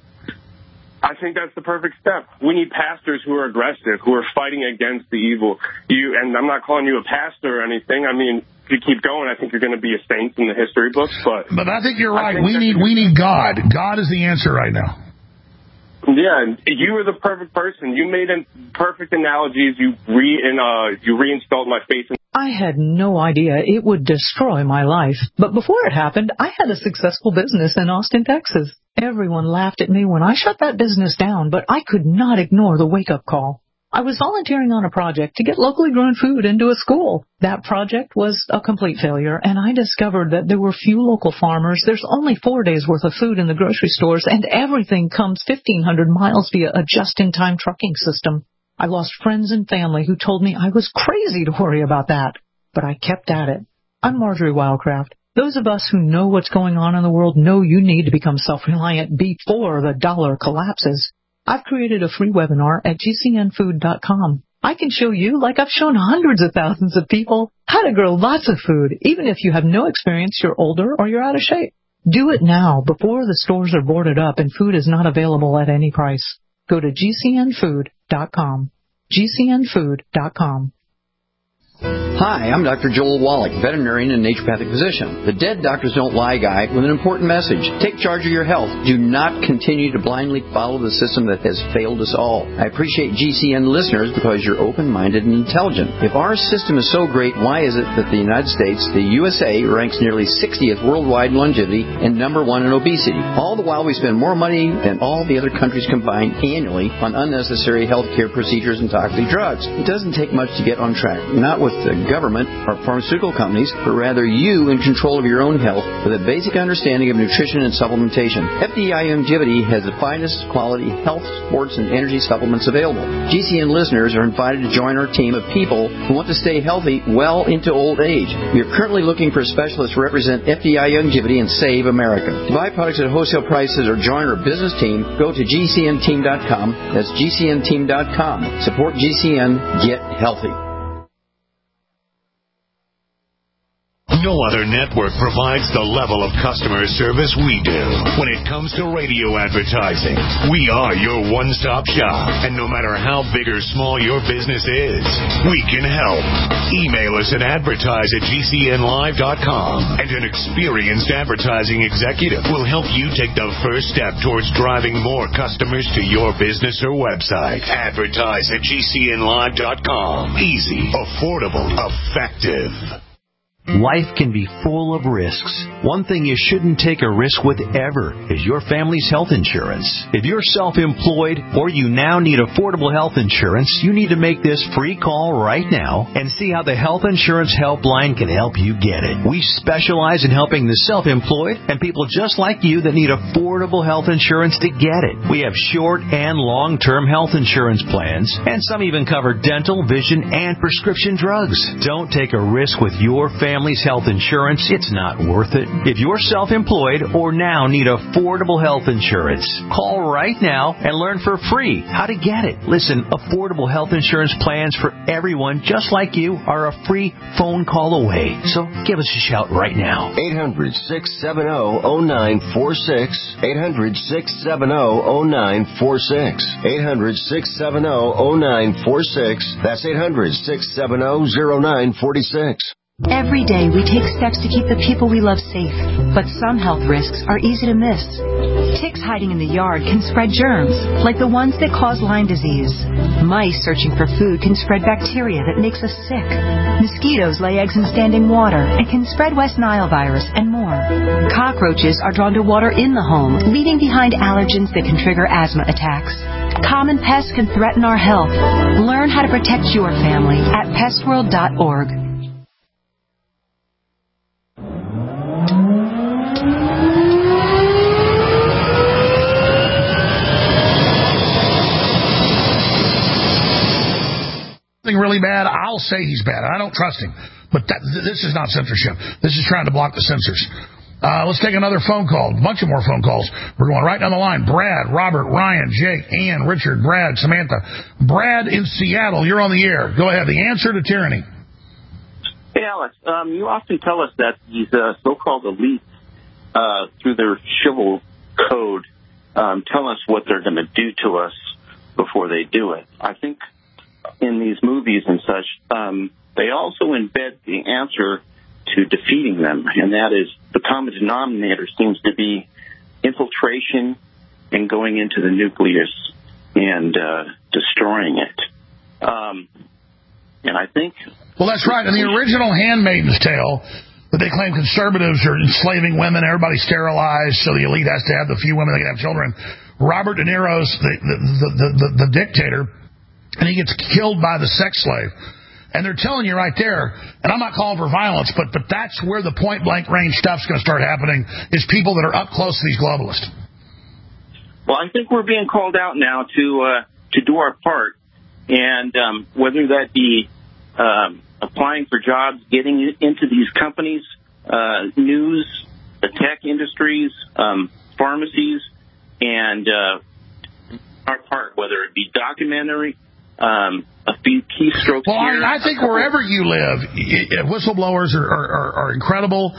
I think that's the perfect step. We need pastors who are aggressive, who are fighting against the evil. You, and I'm not calling you a pastor or anything. I mean, if you keep going, I think you're going to be a saint in the history books. But but I think you're right. Think we need we need God. God is the answer right now. Yeah, you are the perfect person. You made perfect analogies. You re and uh, you reinstalled my faith in. I had no idea it would destroy my life. But before it happened, I had a successful business in Austin, Texas. Everyone laughed at me when I shut that business down, but I could not ignore the wake-up call. I was volunteering on a project to get locally grown food into a school. That project was a complete failure, and I discovered that there were few local farmers. There's only four days' worth of food in the grocery stores, and everything comes fifteen hundred miles via a just-in-time trucking system. I lost friends and family who told me I was crazy to worry about that, but I kept at it. I'm Marjorie Wildcraft. Those of us who know what's going on in the world know you need to become self-reliant before the dollar collapses. I've created a free webinar at G C N food dot com. I can show you, like I've shown hundreds of thousands of people, how to grow lots of food, even if you have no experience, you're older, or you're out of shape. Do it now, before the stores are boarded up and food is not available at any price. Go to G C N food dot com. G C N food dot com. Hi, I'm Doctor Joel Wallach, veterinarian and naturopathic physician. The Dead Doctors Don't Lie guy with an important message. Take charge of your health. Do not continue to blindly follow the system that has failed us all. I appreciate G C N listeners because you're open-minded and intelligent. If our system is so great, why is it that the United States, the U S A, ranks nearly sixtieth worldwide in longevity and number one in obesity? All the while we spend more money than all the other countries combined annually on unnecessary health care procedures and toxic drugs. It doesn't take much to get on track. Not with the government or pharmaceutical companies, but rather you in control of your own health with a basic understanding of nutrition and supplementation. F D I Longevity has the finest quality health, sports, and energy supplements available. G C N listeners are invited to join our team of people who want to stay healthy well into old age. We are currently looking for specialists to represent F D I Longevity and Save America. To buy products at wholesale prices or join our business team, go to G C N team dot com. That's G C N team dot com. Support G C N. Get healthy. No other network provides the level of customer service we do. When it comes to radio advertising, we are your one-stop shop. And no matter how big or small your business is, we can help. Email us at advertise at G C N live dot com, and an experienced advertising executive will help you take the first step towards driving more customers to your business or website. Advertise at G C N live dot com. Easy, affordable, effective. Life can be full of risks. One thing you shouldn't take a risk with ever is your family's health insurance. If you're self-employed or you now need affordable health insurance, you need to make this free call right now and see how the Health Insurance Helpline can help you get it. We specialize in helping the self-employed and people just like you that need affordable health insurance to get it. We have short and long-term health insurance plans, and some even cover dental, vision, and prescription drugs. Don't take a risk with your family. Family's health insurance, it's not worth it. If you're self-employed or now need affordable health insurance, call right now and learn for free how to get it. Listen, affordable health insurance plans for everyone just like you are a free phone call away. So give us a shout right now. eight hundred, six seven zero, zero nine four six. eight hundred, six seven zero, zero nine four six. eight hundred, six seven zero, zero nine four six. That's eight hundred, six seven zero, zero nine four six. Every day we take steps to keep the people we love safe, but some health risks are easy to miss. Ticks hiding in the yard can spread germs, like the ones that cause Lyme disease. Mice searching for food can spread bacteria that makes us sick. Mosquitoes lay eggs in standing water and can spread West Nile virus and more. Cockroaches are drawn to water in the home, leaving behind allergens that can trigger asthma attacks. Common pests can threaten our health. Learn how to protect your family at pest world dot org. Really bad, I'll say he's bad. I don't trust him. But that, this is not censorship. This is trying to block the censors. Uh, let's take another phone call. A bunch of more phone calls. We're going right down the line. Brad, Robert, Ryan, Jake, Ann, Richard, Brad, Samantha. Brad in Seattle, you're on the air. Go ahead. The answer to tyranny. Hey, Alex. Um, you often tell us that these uh, so-called elites, uh, through their civil code, um, tell us what they're going to do to us before they do it. I think in these movies and such, um, they also embed the answer to defeating them, and that is the common denominator seems to be infiltration and going into the nucleus and uh, destroying it. Um, and I think... Well, that's right. In the original Handmaid's Tale, that they claim conservatives are enslaving women, everybody's sterilized, so the elite has to have the few women that can have children. Robert De Niro's the, the, the, the, the dictator, and he gets killed by the sex slave. And they're telling you right there, and I'm not calling for violence, but but that's where the point-blank range stuff's going to start happening, is people that are up close to these globalists. Well, I think we're being called out now to uh, to do our part, and um, whether that be um, applying for jobs, getting into these companies, uh, news, the tech industries, um, pharmacies, and uh, our part, whether it be documentary, Um, a few keystrokes well, here. I, I think wherever you live, whistleblowers are, are, are incredible,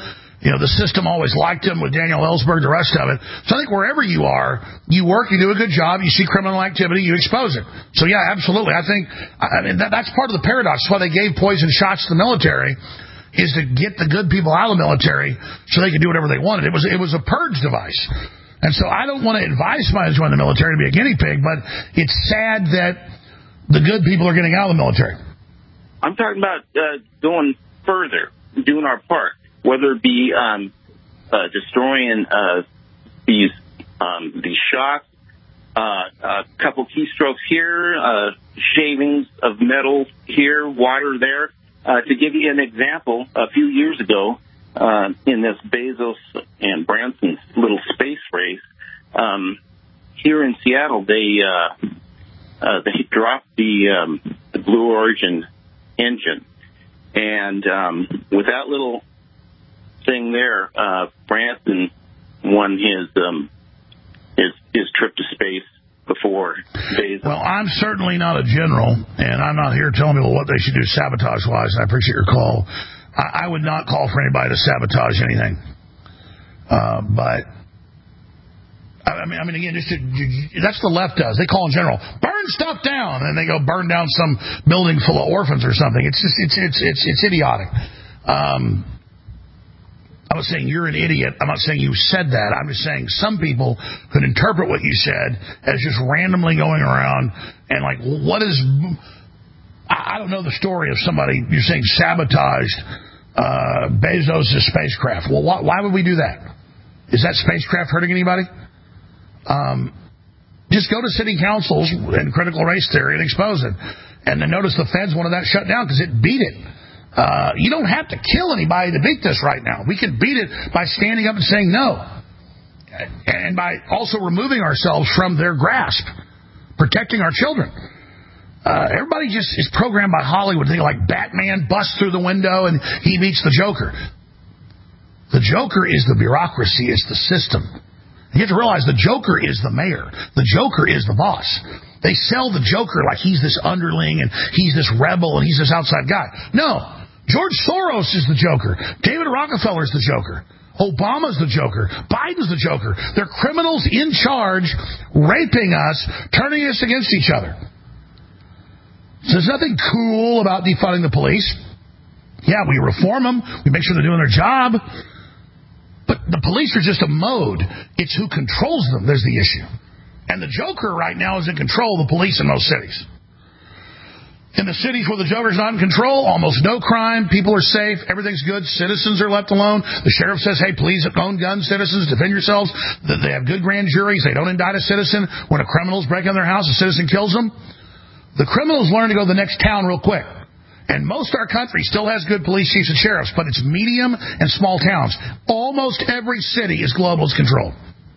You know, the system always liked him with Daniel Ellsberg, the rest of it. So I think wherever you are, you work, you do a good job, you see criminal activity, you expose it. So, yeah, absolutely. I think I mean, that, that's part of the paradox. That's why they gave poison shots to the military, is to get the good people out of the military so they could do whatever they wanted. It was it was a purge device. And so I don't want to advise somebody to join the military to be a guinea pig, but it's sad that the good people are getting out of the military. I'm talking about uh, going further, doing our part. Whether it be um, uh, destroying uh, these um, these shots, uh, a couple keystrokes here, uh, shavings of metal here, water there. Uh, to give you an example, a few years ago, uh, in this Bezos and Branson's little space race, um, here in Seattle, they uh, uh, they dropped the, um, the Blue Origin engine, and um, with that little thing there, uh, Branson won his um, his his trip to space before Bezos. Well, I'm certainly not a general, and I'm not here telling people what they should do sabotage-wise. I appreciate your call. I, I would not call for anybody to sabotage anything. Uh, but I mean, I mean, again, just to, that's what the left does. They call in general, burn stuff down, and they go burn down some building full of orphans or something. It's just it's it's it's it's idiotic. Um, I'm not saying you're an idiot. I'm not saying you said that. I'm just saying some people could interpret what you said as just randomly going around and like, what is... I don't know the story of somebody, you're saying, sabotaged uh, Bezos' spacecraft. Well, why, why would we do that? Is that spacecraft hurting anybody? Um, just go to city councils and critical race theory and expose it. And then notice the feds wanted that shut down because it beat it. Uh, you don't have to kill anybody to beat this right now. We can beat it by standing up and saying no. And by also removing ourselves from their grasp, protecting our children. Uh, everybody just is programmed by Hollywood. They like Batman busts through the window and he beats the Joker. The Joker is the bureaucracy, is the system. You have to realize the Joker is the mayor. The Joker is the boss. They sell the Joker like he's this underling and he's this rebel and he's this outside guy. No. George Soros is the Joker. David Rockefeller is the Joker. Obama's the Joker. Biden's the Joker. They're criminals in charge, raping us, turning us against each other. So there's nothing cool about defunding the police. Yeah, we reform them. We make sure they're doing their job. But the police are just a mode. It's who controls them. There's the issue. And the Joker right now is in control of the police in most cities. In the cities where the Joker's not in control, almost no crime, people are safe, everything's good, citizens are left alone. The sheriff says, hey, please own guns, citizens, defend yourselves. They have good grand juries. They don't indict a citizen. When a criminal's breaking their house, a citizen kills them. The criminals learn to go to the next town real quick. And most of our country still has good police chiefs and sheriffs, but it's medium and small towns. Almost every city is globalist controlled.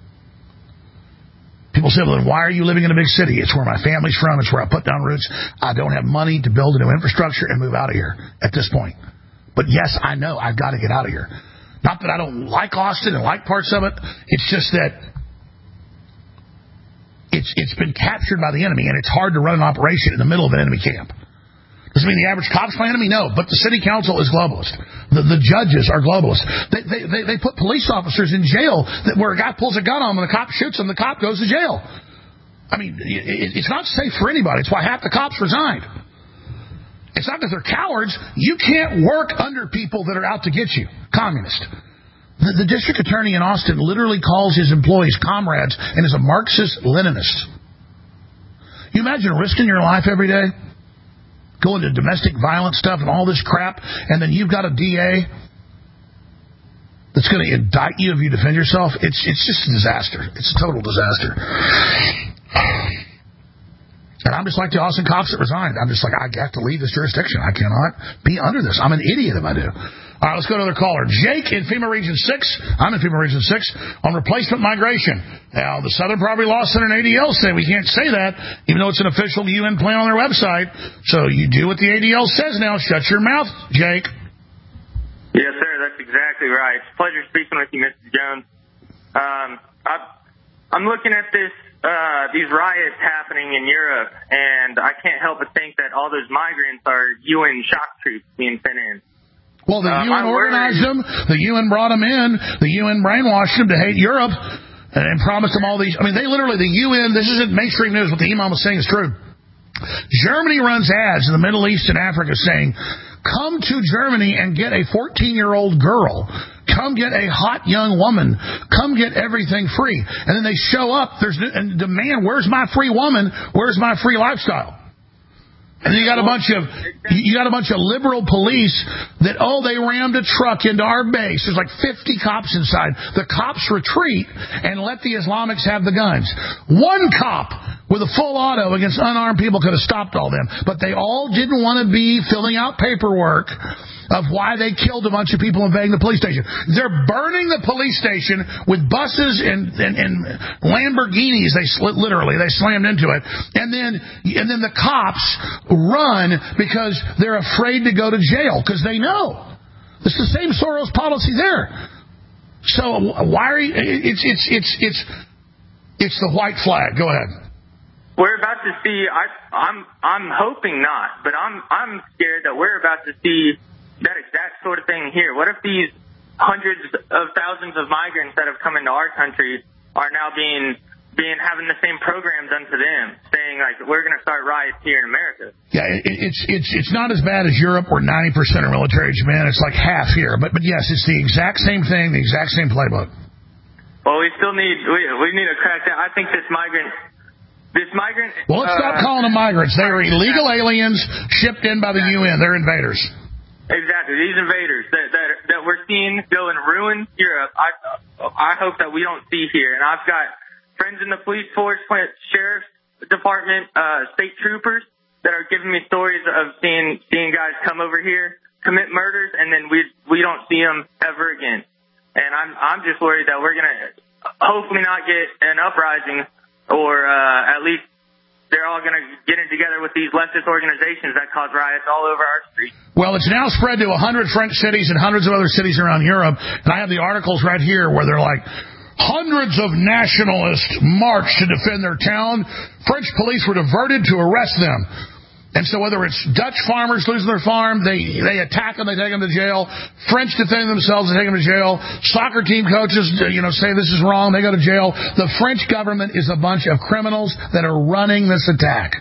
People say, well, then why are you living in a big city? It's where my family's from. It's where I put down roots. I don't have money to build a new infrastructure and move out of here at this point. But yes, I know I've got to get out of here. Not that I don't like Austin and like parts of it. It's just that it's it's been captured by the enemy, and it's hard to run an operation in the middle of an enemy camp. Does it mean the average cop's my enemy? No, but the city council is globalist. The, the judges are globalists. They, they, they, they put police officers in jail that where a guy pulls a gun on them and the cop shoots him, the cop goes to jail. I mean, it, it's not safe for anybody. It's why half the cops resigned. It's not because they're cowards. You can't work under people that are out to get you. Communist. The, the district attorney in Austin literally calls his employees comrades and is a Marxist-Leninist. You imagine risking your life every day? Going to domestic violence stuff and all this crap, and then you've got a D A that's going to indict you if you defend yourself. It's it's just a disaster. It's a total disaster. And I'm just like the Austin cops that resigned. I'm just like, I have to leave this jurisdiction. I cannot be under this. I'm an idiot if I do. All right, let's go to another caller. Jake in FEMA Region six. I'm in FEMA Region six on replacement migration. Now, the Southern Poverty Law Center and A D L say we can't say that, even though it's an official U N plan on their website. So you do what the A D L says now. Shut your mouth, Jake. Yes, sir. That's exactly right. It's a pleasure speaking with you, Mister Jones. Um, I, I'm looking at this, uh, these riots happening in Europe, and I can't help but think that all those migrants are U N shock troops being sent in. Well, the uh, U N organized them. The U N brought them in. The U N brainwashed them to hate Europe and, and promised them all these. I mean, they literally, the U N, this isn't mainstream news. What the imam was saying is true. Germany runs ads in the Middle East and Africa saying, come to Germany and get a fourteen-year-old girl. Come get a hot young woman. Come get everything free. And then they show up. There's and demand, where's my free woman? Where's my free lifestyle? And then you got a bunch of you got a bunch of liberal police that, oh, they rammed a truck into our base. There's like fifty cops inside. The cops retreat and let the Islamics have the guns. One cop with a full auto against unarmed people could have stopped all them. But they all didn't want to be filling out paperwork of why they killed a bunch of people invading the police station. They're burning the police station with buses and, and, and Lamborghinis. They sl- literally they slammed into it, and then and then the cops run because they're afraid to go to jail because they know it's the same Soros policy there. So why are you? It's it's it's it's it's the white flag. Go ahead. We're about to see. I, I'm I'm hoping not, but I'm I'm scared that we're about to see that exact sort of thing here. What if these hundreds of thousands of migrants that have come into our country are now being being having the same program done to them, saying like we're going to start riots here in America? Yeah, it, it's it's it's not as bad as Europe, where ninety percent are military age men. It's like half here, but but yes, it's the exact same thing, the exact same playbook. Well, we still need we we need to crack down. I think this migrant. This migrant. Well, let's uh, stop calling them migrants. They are illegal aliens shipped in by the U N. They're invaders. Exactly, these invaders that, that that we're seeing go and ruin Europe. I I hope that we don't see here. And I've got friends in the police force, sheriff's department, uh, state troopers that are giving me stories of seeing seeing guys come over here, commit murders, and then we we don't see them ever again. And I'm I'm just worried that we're gonna hopefully not get an uprising, or uh, at least they're all going to get in together with these leftist organizations that cause riots all over our streets. Well, it's now spread to one hundred French cities and hundreds of other cities around Europe. And I have the articles right here where they're like, hundreds of nationalists marched to defend their town. French police were diverted to arrest them. And so whether it's Dutch farmers losing their farm, they they attack them, they take them to jail. French defend themselves, they take them to jail. Soccer team coaches, you know, say this is wrong, they go to jail. The French government is a bunch of criminals that are running this attack.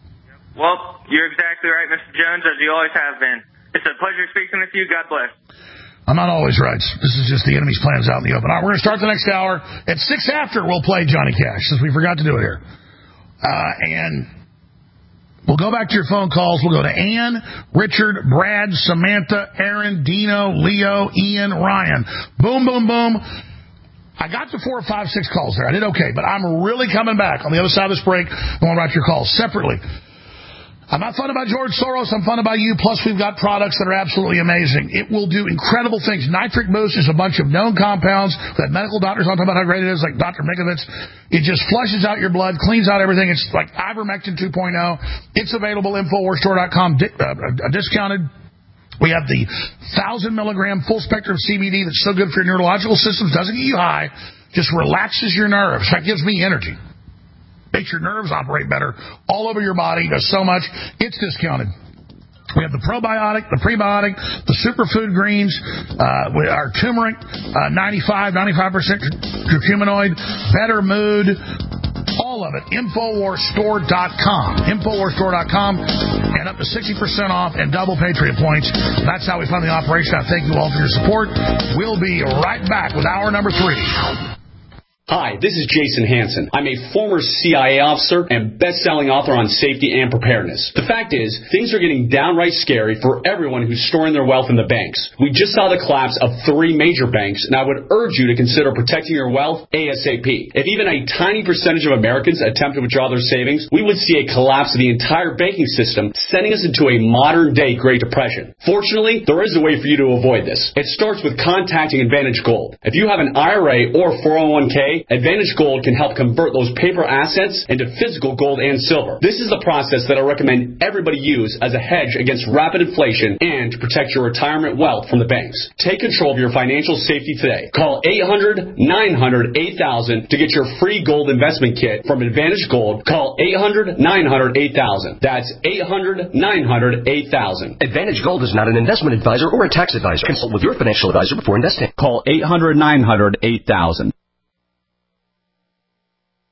Well, you're exactly right, Mister Jones, as you always have been. It's a pleasure speaking with you. God bless. I'm not always right. This is just the enemy's plans out in the open. All right, we're going to start the next hour. At six after, we'll play Johnny Cash, since we forgot to do it here. Uh, and... We'll go back to your phone calls. We'll go to Ann, Richard, Brad, Samantha, Aaron, Dino, Leo, Ian, Ryan. Boom, boom, boom. I got to four, five, six calls there. I did okay, but I'm really coming back on the other side of this break. I want to write your calls separately. I'm not fun about George Soros. I'm fun about you. Plus, we've got products that are absolutely amazing. It will do incredible things. Nitric Boost is a bunch of known compounds that medical doctors don't talk about how great it is, like Doctor Mikovits. It just flushes out your blood, cleans out everything. It's like ivermectin two point oh. It's available, Infowars Store dot com, di- uh, discounted. We have the one thousand milligram full spectrum C B D that's so good for your neurological systems, doesn't get you high, just relaxes your nerves. That gives me energy. Makes your nerves operate better all over your body. Does so much. It's discounted. We have the probiotic, the prebiotic, the superfood greens, uh, our turmeric, uh, ninety-five, ninety-five percent curcuminoid, better mood, all of it. Infowars Store dot com. Infowars Store dot com, and up to sixty percent off and double Patriot points. That's how we fund the operation. I thank you all for your support. We'll be right back with hour number three. Hi, this is Jason Hansen. I'm a former C I A officer and best-selling author on safety and preparedness. The fact is, things are getting downright scary for everyone who's storing their wealth in the banks. We just saw the collapse of three major banks, and I would urge you to consider protecting your wealth ASAP. If even a tiny percentage of Americans attempt to withdraw their savings, we would see a collapse of the entire banking system, sending us into a modern-day Great Depression. Fortunately, there is a way for you to avoid this. It starts with contacting Advantage Gold. If you have an I R A or four oh one k, way, Advantage Gold can help convert those paper assets into physical gold and silver. This is the process that I recommend everybody use as a hedge against rapid inflation and to protect your retirement wealth from the banks. Take control of your financial safety today. Call eight hundred, nine hundred, eight thousand to get your free gold investment kit from Advantage Gold. Call eight hundred, nine hundred, eight thousand. That's eight hundred, nine hundred, eight thousand. Advantage Gold is not an investment advisor or a tax advisor. Consult with your financial advisor before investing. Call eight hundred, nine hundred, eight thousand.